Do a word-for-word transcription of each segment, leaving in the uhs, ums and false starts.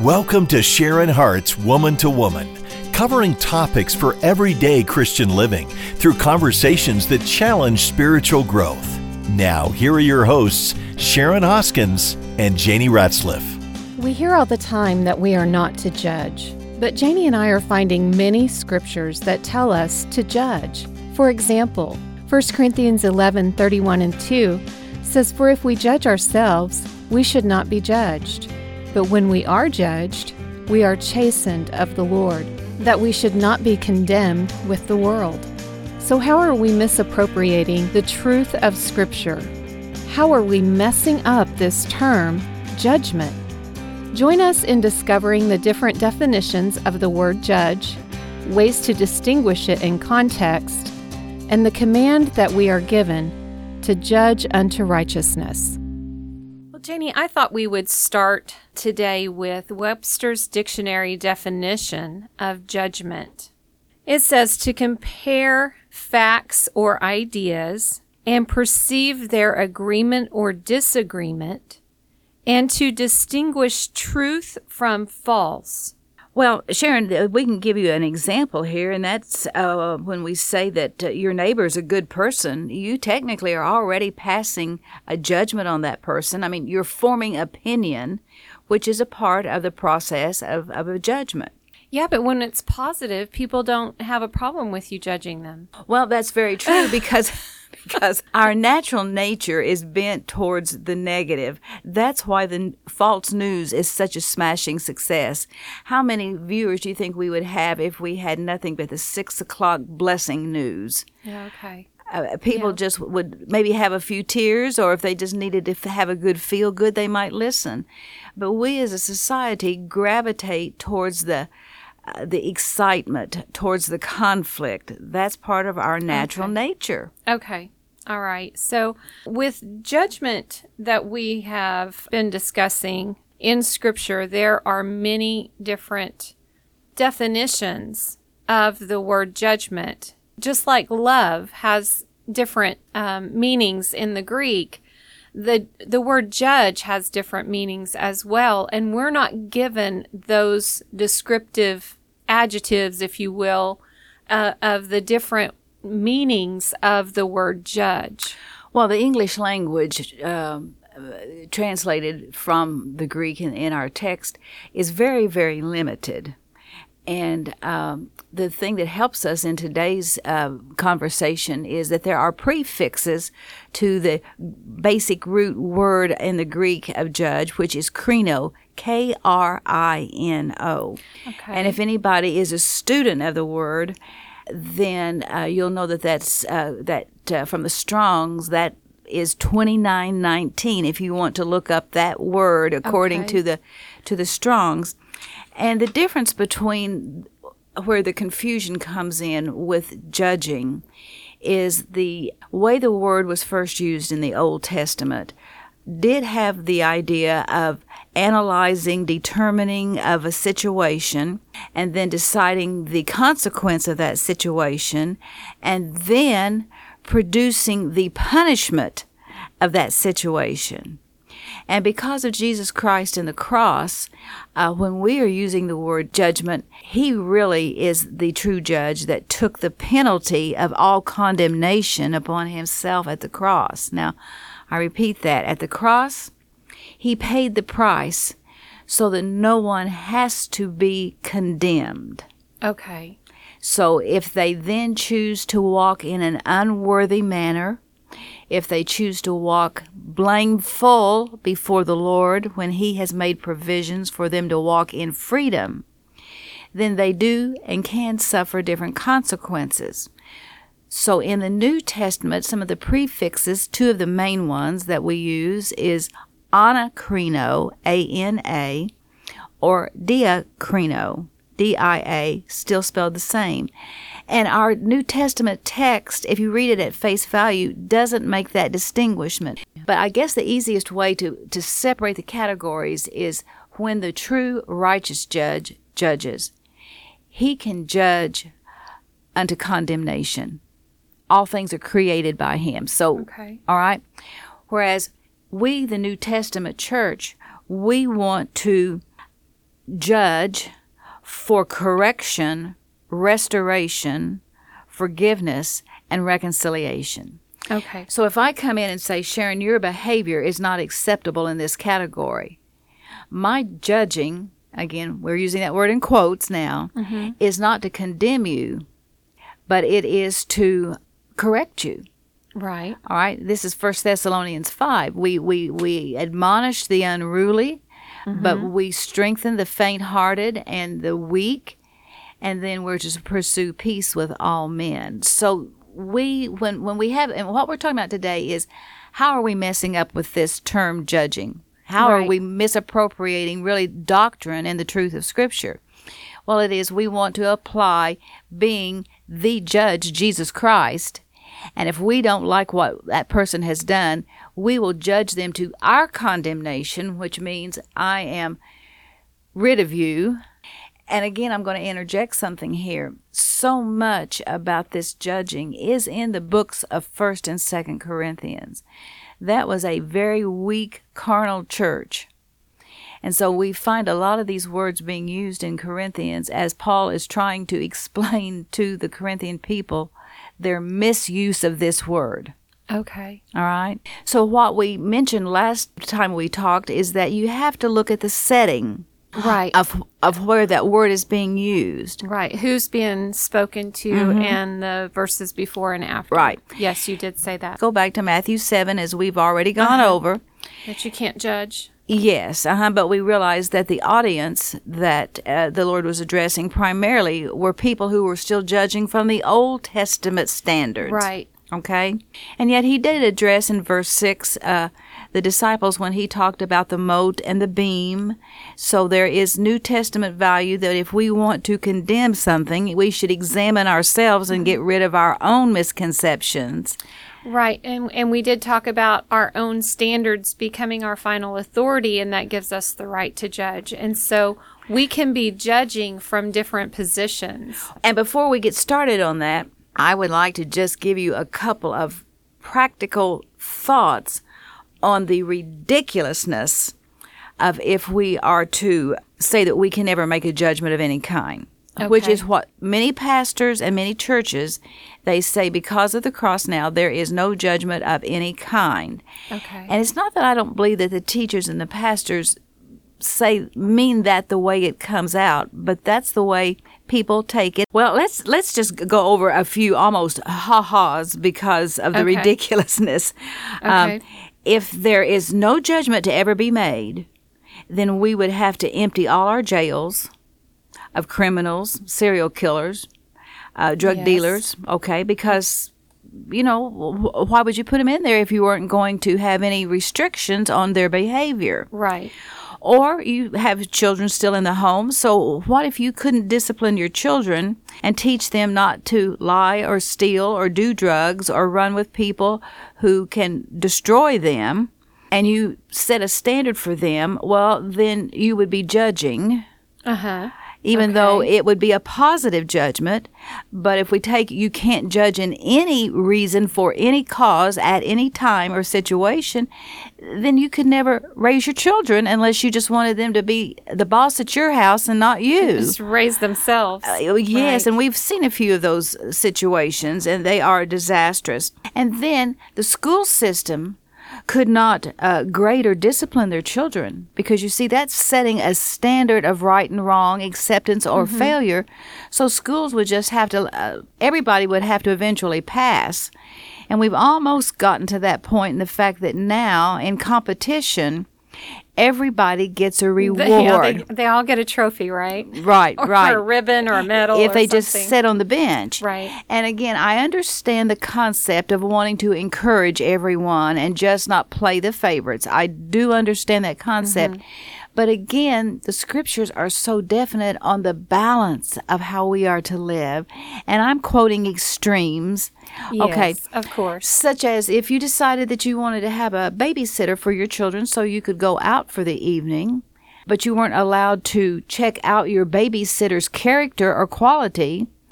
Welcome to Sharon Hart's Woman to Woman, covering topics for everyday Christian living through conversations that challenge spiritual growth. Now, here are your hosts, Sharon Hoskins and Janie Ratzliff. We hear all the time that we are not to judge, but Janie and I are finding many scriptures that tell us to judge. For example, First Corinthians eleven, thirty-one and two says, "For if we judge ourselves, we should not be judged. But when we are judged, we are chastened of the Lord, that we should not be condemned with the world." So how are we misappropriating the truth of Scripture? How are we messing up this term, judgment? Join us in discovering the different definitions of the word judge, ways to distinguish it in context, and the command that we are given to judge unto righteousness. Janie, I thought we would start today with Webster's Dictionary definition of judgment. It says to compare facts or ideas and perceive their agreement or disagreement, and to distinguish truth from false. Well, Sharon, we can give you an example here, and that's uh, when we say that uh, your neighbor is a good person, you technically are already passing a judgment on that person. I mean, you're forming opinion, which is a part of the process of, of a judgment. Yeah, but when it's positive, people don't have a problem with you judging them. Well, that's very true because... because our natural nature is bent towards the negative. That's why the false news is such a smashing success. How many viewers do you think we would have if we had nothing but the six o'clock blessing news? Yeah, okay. Uh, people Yeah. just would maybe have a few tears, or if they just needed to have a good feel good, they might listen. But we as a society gravitate towards the Uh, the excitement, towards the conflict. That's part of our natural Okay. nature. Okay. All right. So with judgment that we have been discussing in Scripture, there are many different definitions of the word judgment. Just like love has different um, meanings in the Greek, the the word judge has different meanings as well, and we're not given those descriptive adjectives, if you will, uh, of the different meanings of the word judge. Well, the English language um, uh, translated from the Greek in, in our text is very, very limited. And um, the thing that helps us in today's uh, conversation is that there are prefixes to the basic root word in the Greek of judge, which is krino, K R I N O. Okay. And if anybody is a student of the word, then uh, you'll know that that's uh, that uh, from the Strong's, that is twenty-nine nineteen. If you want to look up that word according Okay. to the to the Strong's. And the difference between where the confusion comes in with judging is the way the word was first used in the Old Testament did have the idea of analyzing, determining of a situation, and then deciding the consequence of that situation, and then producing the punishment of that situation. And because of Jesus Christ and the cross, uh, when we are using the word judgment, he really is the true judge that took the penalty of all condemnation upon himself at the cross. Now, I repeat that. At the cross, he paid the price so that no one has to be condemned. Okay. So if they then choose to walk in an unworthy manner, if they choose to walk blameful before the Lord when he has made provisions for them to walk in freedom, then they do and can suffer different consequences. So in the New Testament, some of the prefixes, two of the main ones that we use is anakrino, A N A, or diakrino, D I A, still spelled the same. And our New Testament text, if you read it at face value, doesn't make that distinguishment. But I guess the easiest way to, to separate the categories is when the true righteous judge judges. He can judge unto condemnation. All things are created by him. So, Okay. all right? Whereas we, the New Testament church, we want to judge for correction, restoration, forgiveness, and reconciliation. Okay. So if I come in and say, Sharon, your behavior is not acceptable in this category, my judging, again, we're using that word in quotes now, mm-hmm. is not to condemn you, but it is to correct you. Right. All right. This is First Thessalonians five. We we we admonish the unruly, mm-hmm. but we strengthen the faint-hearted and the weak, and then we're to pursue peace with all men. So we when when we have, and what we're talking about today is, how are we messing up with this term judging? How right. are we misappropriating really doctrine and the truth of Scripture? Well, it is we want to apply being the judge, Jesus Christ, and if we don't like what that person has done, we will judge them to our condemnation, which means I am rid of you. And again, I'm going to interject something here. So much about this judging is in the books of First and Second Corinthians. That was a very weak, carnal church. And so we find a lot of these words being used in Corinthians as Paul is trying to explain to the Corinthian people their misuse of this word. Okay. All right. So what we mentioned last time we talked is that you have to look at the setting right. of of where that word is being used. Right. Who's being spoken to mm-hmm. and the verses before and after. Right. Yes, you did say that. Go back to Matthew seven, as we've already gone uh-huh. over. That you can't judge. Yes, uh-huh, but we realized that the audience that uh, the Lord was addressing primarily were people who were still judging from the Old Testament standards. Right. Okay? And yet he did address in verse six uh, the disciples when he talked about the mote and the beam. So there is New Testament value that if we want to condemn something, we should examine ourselves and get rid of our own misconceptions. Right, and and we did talk about our own standards becoming our final authority, and that gives us the right to judge. And so we can be judging from different positions. And before we get started on that, I would like to just give you a couple of practical thoughts on the ridiculousness of if we are to say that we can never make a judgment of any kind. Okay. Which is what many pastors and many churches, they say because of the cross now, there is no judgment of any kind. Okay. And it's not that I don't believe that the teachers and the pastors say mean that the way it comes out, but that's the way people take it. Well, let's let's just go over a few almost ha-has because of the okay. ridiculousness. Okay. Um, if there is no judgment to ever be made, then we would have to empty all our jails of criminals, serial killers, uh, drug yes. dealers, okay, because, you know, wh- why would you put them in there if you weren't going to have any restrictions on their behavior? Right. Or you have children still in the home, so what if you couldn't discipline your children and teach them not to lie or steal or do drugs or run with people who can destroy them, and you set a standard for them, well, then you would be judging. Uh-huh. Even okay. though it would be a positive judgment. But if we take, you can't judge in any reason for any cause at any time or situation, then you could never raise your children unless you just wanted them to be the boss at your house and not you. Just raise themselves. Uh, yes, right. And we've seen a few of those situations, and they are disastrous. And then the school system could not uh, grade or discipline their children because, you see, that's setting a standard of right and wrong, acceptance or mm-hmm. failure. So schools would just have to, uh, everybody would have to eventually pass. And we've almost gotten to that point in the fact that now in competition, everybody gets a reward. Yeah, they, they all get a trophy, right? Right, or, right. Or a ribbon or a medal if or they something. just sit on the bench. Right. And again, I understand the concept of wanting to encourage everyone and just not play the favorites. I do understand that concept. Mm-hmm. But again, the scriptures are so definite on the balance of how we are to live. And I'm quoting extremes. Yes, okay, of course. Such as if you decided that you wanted to have a babysitter for your children so you could go out for the evening, but you weren't allowed to check out your babysitter's character or quality,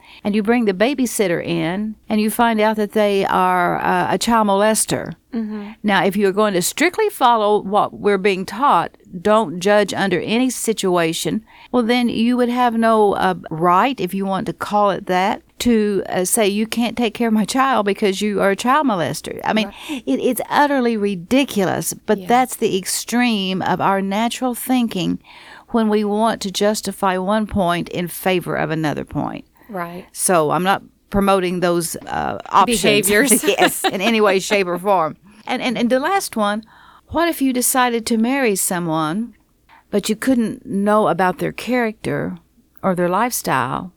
and you bring the babysitter in, and you find out that they are uh, a child molester. Mm-hmm. Now, if you're going to strictly follow what we're being taught, don't judge under any situation, well, then you would have no uh, right, if you want to call it that, to uh, say you can't take care of my child because you are a child molester. I mean, right. it, it's utterly ridiculous, but yeah. that's the extreme of our natural thinking when we want to justify one point in favor of another point. Right. So I'm not promoting those uh, options. Behaviors. Yes, in any way, shape, or form. And, and and the last one, what if you decided to marry someone, but you couldn't know about their character or their lifestyle,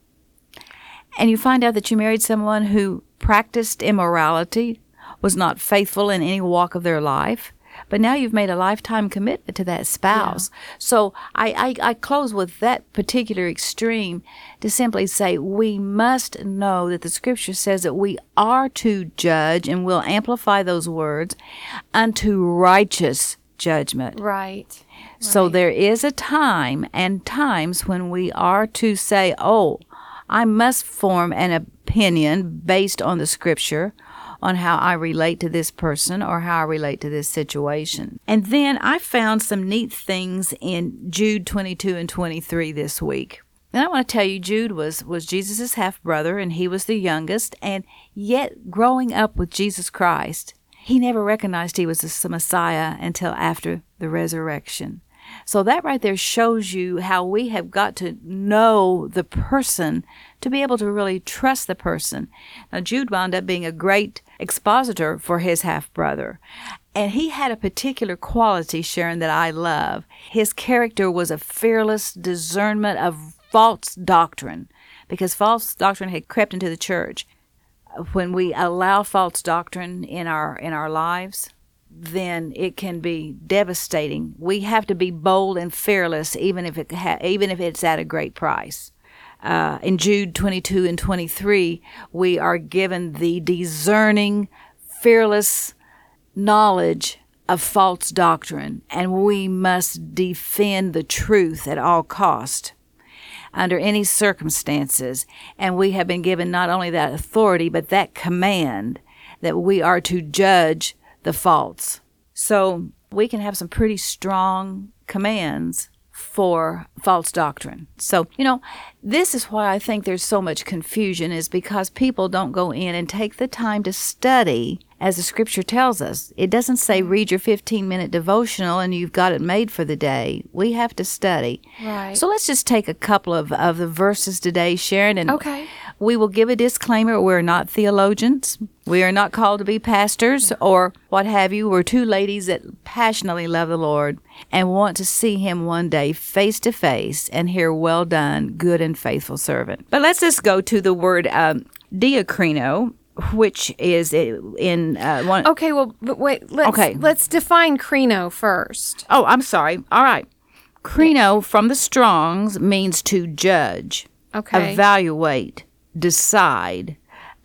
and you find out that you married someone who practiced immorality, was not faithful in any walk of their life, but now you've made a lifetime commitment to that spouse. Yeah. So I, I, I close with that particular extreme to simply say we must know that the Scripture says that we are to judge, and we'll amplify those words, unto righteous judgment. Right. So right. there is a time and times when we are to say, oh, I must form an opinion based on the Scripture on how I relate to this person or how I relate to this situation. And then I found some neat things in Jude twenty-two and twenty-three this week. And I want to tell you, Jude was, was Jesus' half-brother, and he was the youngest, and yet growing up with Jesus Christ, he never recognized he was the Messiah until after the resurrection. So that right there shows you how we have got to know the person to be able to really trust the person. Now, Jude wound up being a great expositor for his half-brother. And he had a particular quality, Sharon, that I love. His character was a fearless discernment of false doctrine, because false doctrine had crept into the church. When we allow false doctrine in our in our lives, then it can be devastating. We have to be bold and fearless, even if it ha- even if it's at a great price. Uh, in Jude twenty-two and twenty-three, we are given the discerning, fearless knowledge of false doctrine, and we must defend the truth at all cost, under any circumstances. And we have been given not only that authority, but that command that we are to judge the false. So we can have some pretty strong commands for false doctrine. So, you know, this is why I think there's so much confusion, is because people don't go in and take the time to study as the Scripture tells us. It doesn't say read your fifteen-minute devotional and you've got it made for the day. We have to study. Right. So let's just take a couple of, of the verses today, Sharon, and okay. we will give a disclaimer. We're not theologians. We are not called to be pastors or what have you. We're two ladies that passionately love the Lord and want to see Him one day face to face and hear, well done, good and faithful servant. But let's just go to the word um, diakrino, which is in uh, one. Okay, well, but wait. Let's, okay. let's define krino first. Oh, I'm sorry. All right. Krino from the Strong's means to judge, okay. evaluate, decide,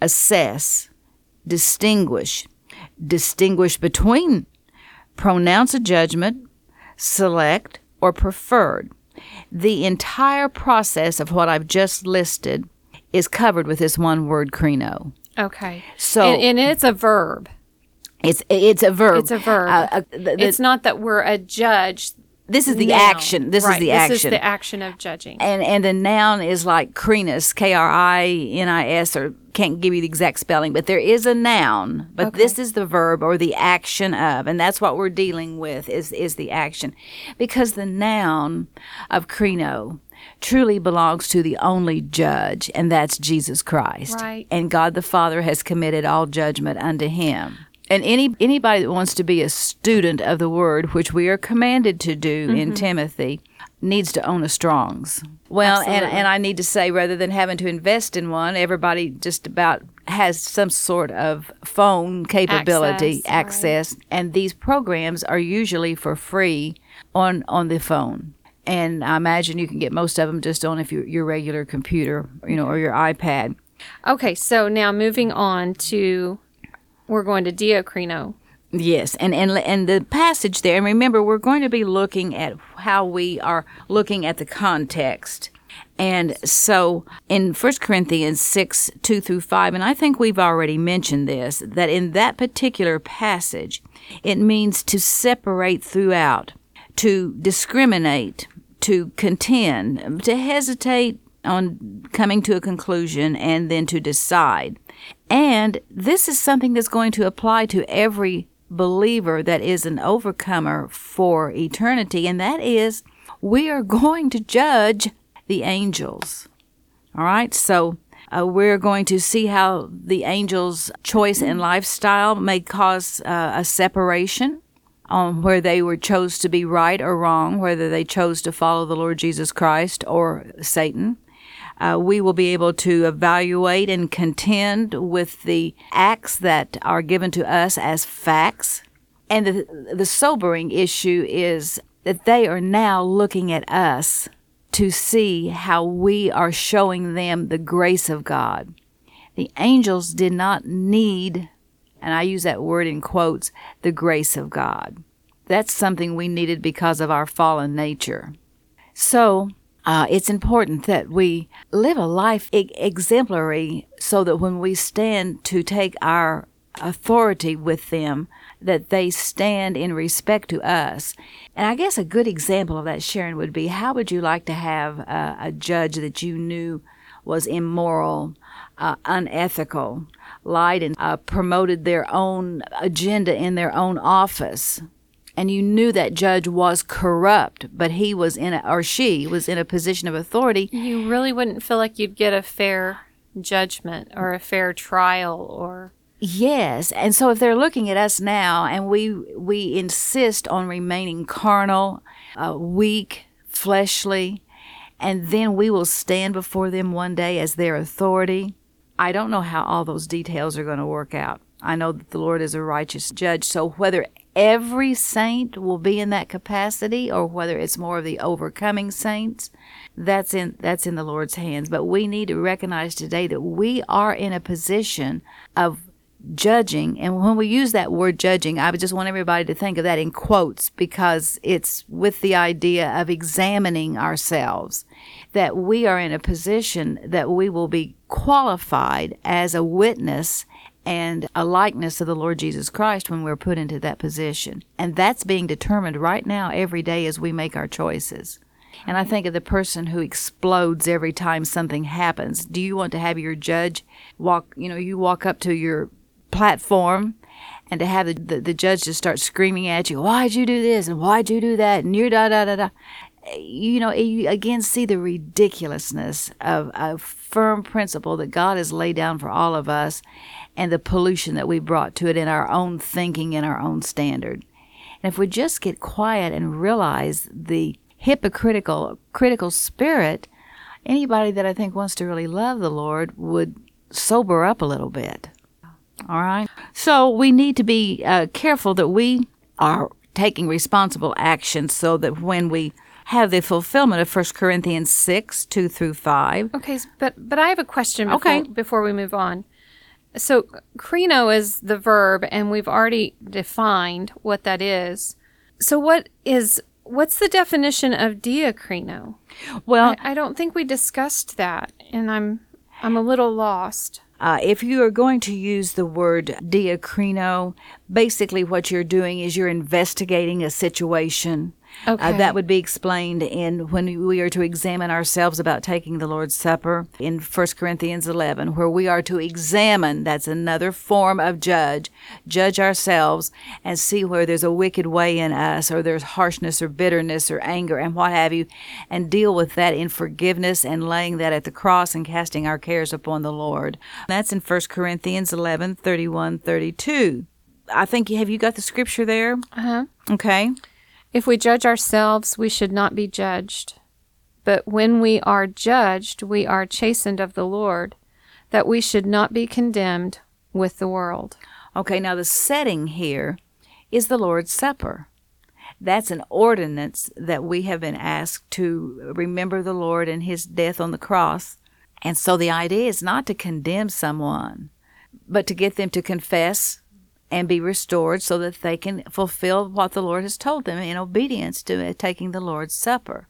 assess, distinguish, distinguish between, pronounce a judgment, select, or preferred. The entire process of what I've just listed is covered with this one word, krino. Okay. So, and, and it's a verb. It's it's a verb. It's a verb. Uh, uh, the, the, it's not that we're a judge. This is the now. action. This right. is the action. This is the action of judging. And and the noun is like krinus, K R I N I S, or can't give you the exact spelling, but there is a noun. But okay. this is the verb or the action of, and that's what we're dealing with is is the action, because the noun of krino truly belongs to the only judge, and that's Jesus Christ. Right. And God the Father has committed all judgment unto Him. And any anybody that wants to be a student of the Word, which we are commanded to do mm-hmm. in Timothy, needs to own a Strong's. Well, and, and I need to say, rather than having to invest in one, everybody just about has some sort of phone capability, access, access right. and these programs are usually for free on, on the phone. And I imagine you can get most of them just on if you, your regular computer, you know, or your iPad. Okay, so now moving on to, we're going to diakrino. Yes, and, and and the passage there, and remember, we're going to be looking at how we are looking at the context And so in First Corinthians six, two through five, and I think we've already mentioned this, that in that particular passage, it means to separate throughout, to discriminate, to contend, to hesitate on coming to a conclusion, and then to decide. And this is something that's going to apply to every believer that is an overcomer for eternity, and that is we are going to judge the angels. All right, so uh, we're going to see how the angels' choice and lifestyle may cause uh, a separation on where they were chose to be right or wrong, whether they chose to follow the Lord Jesus Christ or Satan. Uh, we will be able to evaluate and contend with the acts that are given to us as facts. And the, the sobering issue is that they are now looking at us to see how we are showing them the grace of God. The angels did not need, and I use that word in quotes, the grace of God. That's something we needed because of our fallen nature. So uh, it's important that we live a life e- exemplary so that when we stand to take our authority with them, that they stand in respect to us. And I guess a good example of that, Sharon, would be, how would you like to have a, a judge that you knew was immoral, uh, unethical, lied and uh, promoted their own agenda in their own office, and you knew that judge was corrupt, but he was in a, or she was in a position of authority? You really wouldn't feel like you'd get a fair judgment or a fair trial or... Yes, and so if they're looking at us now and we we insist on remaining carnal, uh, weak, fleshly, and then we will stand before them one day as their authority, I don't know how all those details are going to work out. I know that the Lord is a righteous judge, so whether every saint will be in that capacity or whether it's more of the overcoming saints, that's in that's in the Lord's hands. But we need to recognize today that we are in a position of judging, and when we use that word judging, I would just want everybody to think of that in quotes, because it's with the idea of examining ourselves, that we are in a position that we will be qualified as a witness and a likeness of the Lord Jesus Christ when we're put into that position. And that's being determined right now every day as we make our choices. And I think of the person who explodes every time something happens. Do you want to have your judge walk, you know, you walk up to your platform and to have the, the, the judge just start screaming at you, why'd you do this and why'd you do that and you're da da da da. You know, you again see the ridiculousness of a firm principle that God has laid down for all of us and the pollution that we brought to it in our own thinking and our own standard. And if we just get quiet and realize the hypocritical, critical spirit, anybody that I think wants to really love the Lord would sober up a little bit. All right. So we need to be uh, careful that we are taking responsible action so that when we have the fulfillment of First Corinthians six, two through five. Okay, but but I have a question before, okay. before we move on. So krino is the verb, and we've already defined what that is. So what is what's the definition of diakrino? Well, I, I don't think we discussed that, and I'm I'm a little lost. Uh, if you are going to use the word diakrino, basically what you're doing is you're investigating a situation. Okay. Uh, that would be explained in when we are to examine ourselves about taking the Lord's Supper in First Corinthians eleven, where we are to examine, that's another form of judge, judge ourselves and see where there's a wicked way in us or there's harshness or bitterness or anger and what have you, and deal with that in forgiveness and laying that at the cross and casting our cares upon the Lord. That's in First Corinthians eleven, thirty-one, thirty-two. I think, have you got the scripture there? Uh-huh. Okay. If we judge ourselves, we should not be judged. But when we are judged, we are chastened of the Lord, that we should not be condemned with the world. Okay, now the setting here is the Lord's Supper. That's an ordinance that we have been asked to remember the Lord and his death on the cross. And so the idea is not to condemn someone, but to get them to confess and be restored so that they can fulfill what the Lord has told them in obedience to taking the Lord's Supper.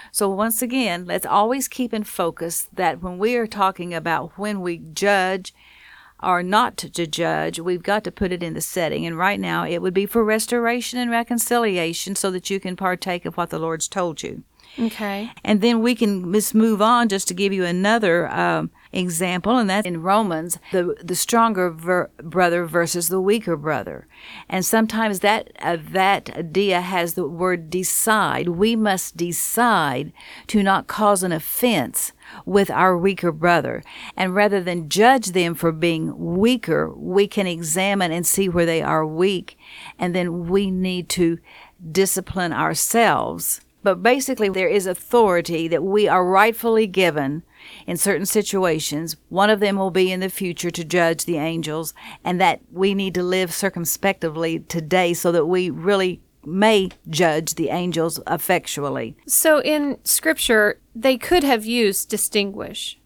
So once again, let's always keep in focus that when we are talking about when we judge or not to judge, we've got to put it in the setting. And right now, it would be for restoration and reconciliation so that you can partake of what the Lord's told you. Okay. And then we can just move on just to give you another um, example, and that's in Romans, the the stronger ver- brother versus the weaker brother. And sometimes that uh, that idea has the word decide. We must decide to not cause an offense with our weaker brother. And rather than judge them for being weaker, we can examine and see where they are weak, and then we need to discipline ourselves. But basically, there is authority that we are rightfully given in certain situations. One of them will be in the future to judge the angels, and that we need to live circumspectively today so that we really may judge the angels effectually. So in Scripture, they could have used distinguish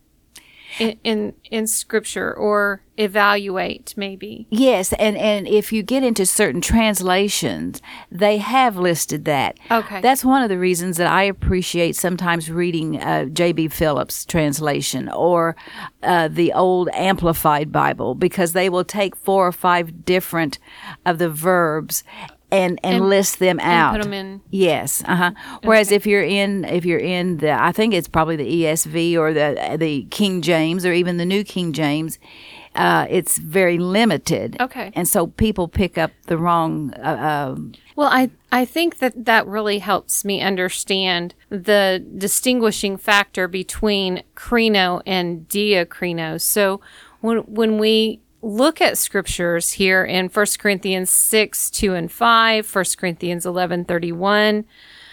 in in, in Scripture, or evaluate, maybe. Yes, and, and if you get into certain translations, they have listed that. Okay. That's one of the reasons that I appreciate sometimes reading uh, J B Phillips' translation or uh, the old Amplified Bible, because they will take four or five different of the verbs and, and, And- list them and out. put 'em in. Yes. Uh-huh. Whereas Okay. if you're in if you're in the I think it's probably the E S V or the the King James or even the New King James, uh, it's very limited. Okay. And so people pick up the wrong. Uh, um, Well, I, I think that that really helps me understand the distinguishing factor between krino and diakrino. So when when we look at scriptures here in First Corinthians six, two and five, First Corinthians eleven, thirty-one,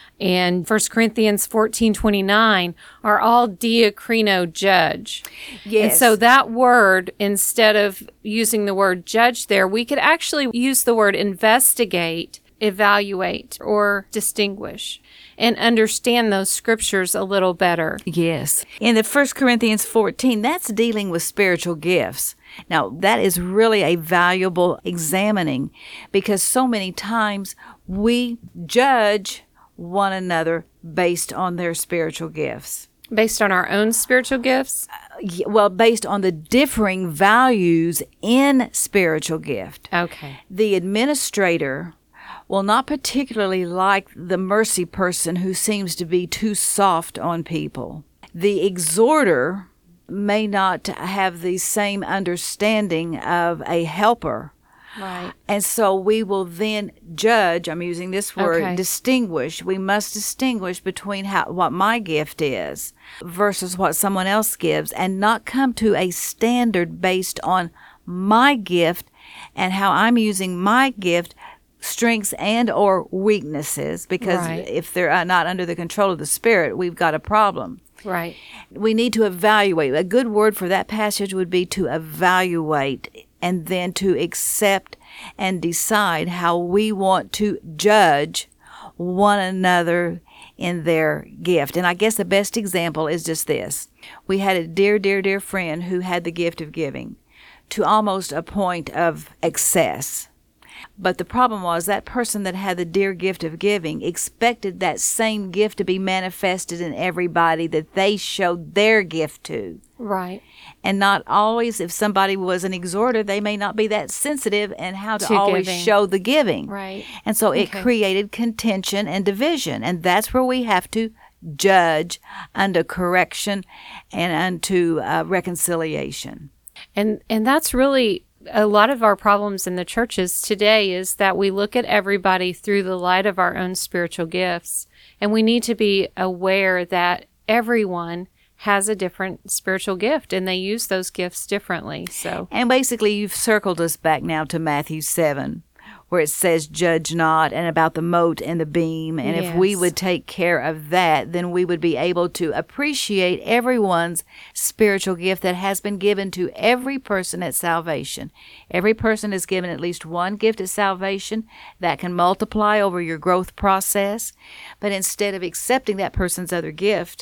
and First Corinthians fourteen, twenty-nine are all diakrino, judge. Yes. And so that word, instead of using the word judge there, we could actually use the word investigate, evaluate, or distinguish, and understand those scriptures a little better. yes. In the First Corinthians fourteen, that's dealing with spiritual gifts. Now, that is really a valuable examining, because so many times we judge one another based on their spiritual gifts. Based on our own spiritual gifts? Y- Well, based on the differing values in spiritual gift. Okay. The administrator will not particularly like the mercy person who seems to be too soft on people. The exhorter may not have the same understanding of a helper. Right. And so we will then judge, I'm using this word, Okay. distinguish. We must distinguish between how, what my gift is versus what someone else gives, and not come to a standard based on my gift and how I'm using my gift, strengths and or weaknesses, because Right. if they're uh, not under the control of the Spirit, we've got a problem. Right. We need to evaluate. A good word for that passage would be to evaluate, and then to accept and decide how we want to judge one another in their gift. And I guess the best example is just this. We had a dear, dear, dear friend who had the gift of giving to almost a point of excess. But the problem was that person that had the dear gift of giving expected that same gift to be manifested in everybody that they showed their gift to. Right. And not always, if somebody was an exhorter, they may not be that sensitive in how to, To always giving. show the giving. Right. And so it Okay. created contention and division. And that's where we have to judge unto correction and unto uh, reconciliation. And and that's really a lot of our problems in the churches today, is that we look at everybody through the light of our own spiritual gifts. And we need to be aware that everyone has a different spiritual gift, and they use those gifts differently. So, And basically, you've circled us back now to Matthew seven, where it says, judge not, and about the mote and the beam. And if we Yes. would take care of that, then we would be able to appreciate everyone's spiritual gift that has been given to every person at salvation. Every person is given at least one gift at salvation that can multiply over your growth process. But instead of accepting that person's other gift,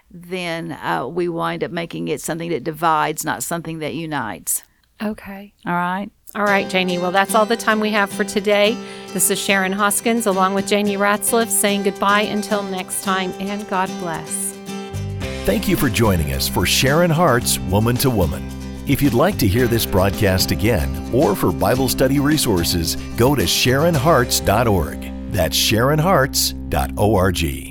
then uh, we wind up making it something that divides, not something that unites. okay. All right? All right, Janie. Well, that's all the time we have for today. This is Sharon Hoskins along with Janie Ratzliff saying goodbye until next time, and God bless. Thank you for joining us for Sharon Hart's Woman to Woman. If you'd like to hear this broadcast again or for Bible study resources, go to sharon harts dot org. That's sharon harts dot org.